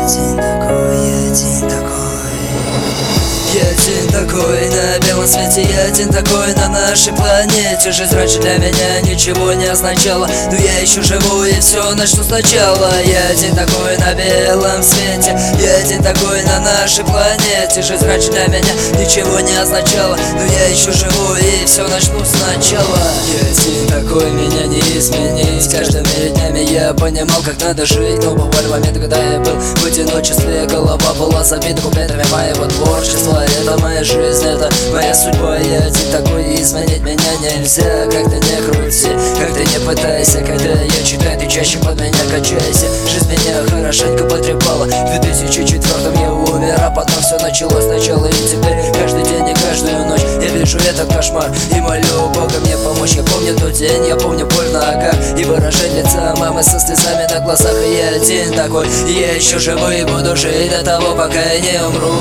Я один такой на белом свете, я один такой на нашей планете. Жизнь раньше для меня ничего не означала, но я еще живу и все начну сначала. Я один такой на белом свете, я один такой на нашей планете. Жизнь раньше для меня ничего не означала, но я еще живу и все начну сначала. Я один такой, меня не изменить. Каждыми днями я понимал, как надо жить, но бывали моменты, когда я был в одиночестве. Голова была забита куплетами моего творчества. Это моя жизнь, это моя судьба. Я один такой, и изменить меня нельзя. Как ты не крути, как ты не пытайся. Когда я читаю, ты чаще под меня качайся. Жизнь меня хорошенько потрепала. В 2004-м я умер, а потом все началось сначала. И теперь каждый день и каждую ночь я вижу этот кошмар и молю Бога мне помочь. Я помню тот день, я помню боль в ногах и выражение лица мамы со слезами на глазах. И я один такой, и я еще живой и буду жить до того, пока я не умру.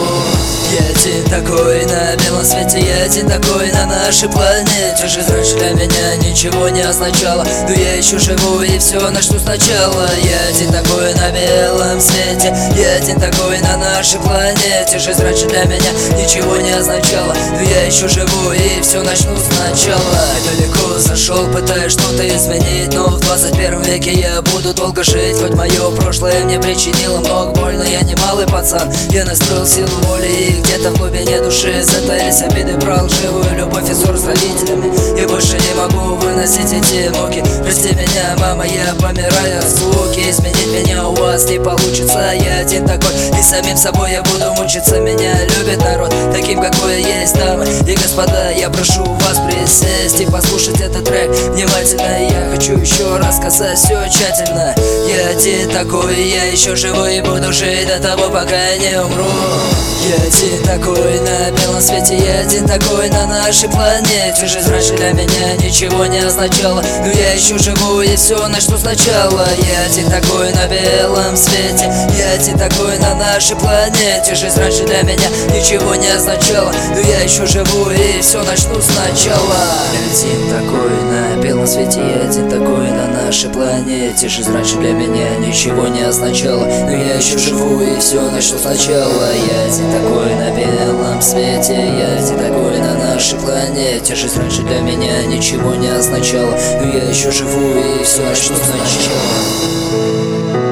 Я один такой на белом свете, я один такой на нашей планете. Жизнь раньше для меня ничего не означала, но я еще живу и все начну сначала. Я один такой на белом свете, я один такой на нашей планете. Жизнь раньше для меня ничего не означала, но я еще живу и все начну сначала. Я далеко зашел, пытаюсь что-то изменить, но в 21 веке я буду долго жить. Хоть мое прошлое мне причинило много боль, но я не малый пацан, я настроил силу воли. И где-то в глубине души затаились обиды про лживую любовь и ссор с родителями. Я больше не могу выносить эти муки. Прости меня, мама, я помираю от скуки. Изменить меня у вас не получится. Я один такой, и самим собой я буду мучиться. Меня любит народ таким, какой я есть, дамы и господа. Я прошу вас присесть и послушать этот трек внимательно. Я хочу еще раз сказать все тщательно. Я один такой, я еще живой и буду жить до того, пока я не умру. Я один такой на белом свете, я один такой на нашей планете. Жизнь раньше для меня ничего не означала, но я еще живу и все начну сначала. Я один такой на белом свете, я один такой на нашей планете. Жизнь раньше для меня ничего не означала, но я еще живу и все начну сначала. Я один такой на белом свете, я один такой на нашей планете. Жизнь раньше для меня ничего не означала, но я еще живу и все начну сначала. Я один такой на белом свете, я один такой на нашей планете. Жизнь раньше для меня ничего не означала, но я еще живу и все начну сначала.